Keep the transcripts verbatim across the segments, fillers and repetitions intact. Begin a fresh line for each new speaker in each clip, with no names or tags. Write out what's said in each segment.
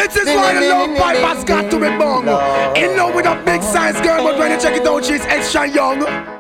This is why the love pipe has got to be bung. In love with a big size girl, but when you check it out, she's extra young.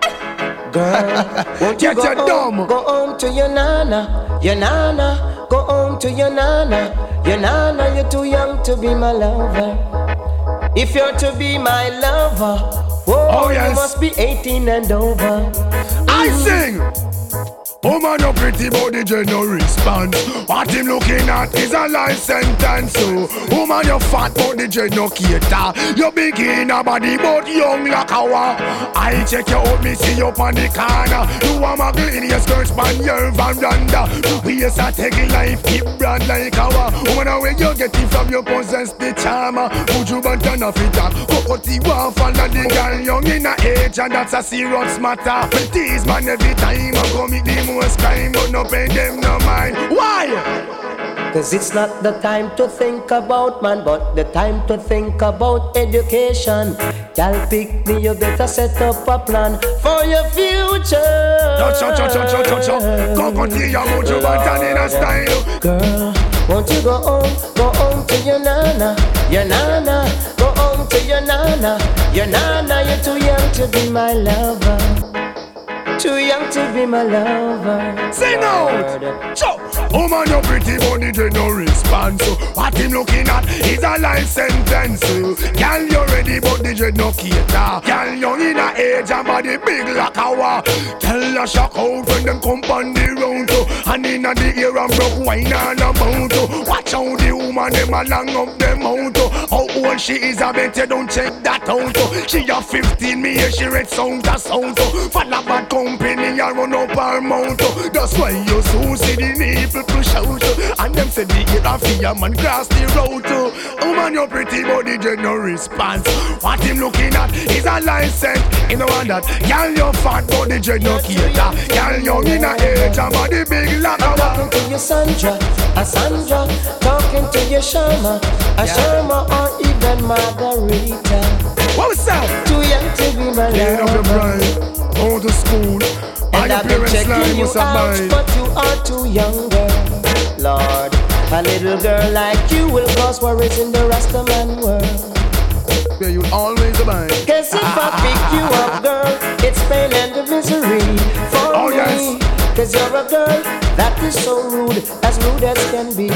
Girl, won't you
Get
go
your
home,
dumb.
go home to your nana, your nana, go home to your nana, your nana, you're too young to be my lover. If you're to be my lover, whoa,
Oh, yes.
you must be eighteen and over.
I sing. Woman, you pretty body, you no response. What him looking at is a life sentence. So, woman, you fat body, you no cater. You big in a body, but young like a wa. I check you out, me see you on the corner. You a muggle in your skirt, span your veranda. We is a taking life, keep brand like a wa. Woman, where you get it from, you possess the charm. Put you back down off it up. Cocotti one fall and the girl young in a age, and that's a serious matter. But these man every time I go meet the most crime, but no pay them no mind. Why?
Cause it's not the time to think about man, but the time to think about education. Y'all pick me, you better set up a plan for your future.
Cho cho cho cho cho cho. Go go to your mojo button in a style.
Girl, won't you go home, go home to your nana, your nana, go home to your nana, your nana, you're too young to be my lover. Too young to be my lover.
Sing out! Cho! Woman, you pretty body, you no response. So what him looking at is a life sentence. So girl, you ready, but the dread no cater. Girl, young in a age and body big like a wa. Tell her shock out when them come on the round. So and in a the ear and broke wine and a mount. So watch how the woman them a long up them out. So how old she is, I bet you don't check that out. So she a fifteen, me here she read sound to sound. So for the bad company, I run up her mouth. So that's why you so see the nipple push out. So and them say the ear of fear man cross the road. So woman, your pretty body, you no response. What him looking at is a license. You know that girl, your fat body, you no cater. Girl, young in a age and body big like a
I'm talking to you, Sandra, a Sandra, talking to you, Sharma, a Sharma, or even Margarita.
What's up?
Too young to be my
Clean up your
lover.
bride, go to school.
And I've been checking you out, but you are too young, girl. Lord, a little girl like you will cause worries in the Rastaman world.
Where you'll always abide.
Guess if I pick you up, girl, it's pain and misery for
Oh,
me.
yes.
Cause you're a girl that is so rude, as rude as can be.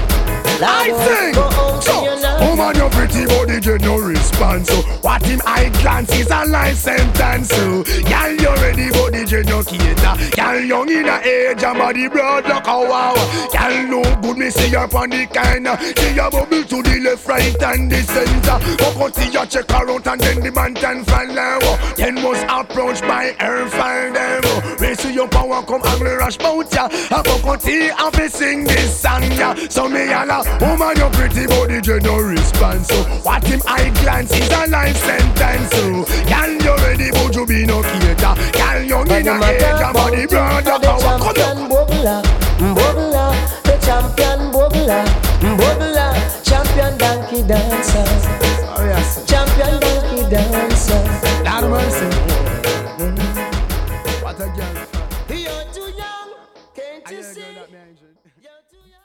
I sing! So, woman, your pretty body, you no response. So, what him eye glance is a life sentence. So, girl, you ready, body, you no cater. Girl, young in a age, and body broad like a wow. Girl, no good, me see her on the corner. See your bubble to the left, right, and the center. Go see your check her out, and then the man can follow. Then was approached by her, find them. We see your power come angry rush bout ya. I go see how we sing this song, ya. So me yalla. Woman, your pretty body, you no response. So what him eye glance is a life sentence. So girl, you ready, but you be no cater. Girl, young in a age, and body broad, you power. Come
champion Bobla, Bobla, the champion Bobla, Bobla, champion donkey dancer,
Oh yes,
champion donkey dancer.
Lord mercy. What a girl.
You're too young, can't
I
you
hear a
see?
girl that me enjoy.
You're too young.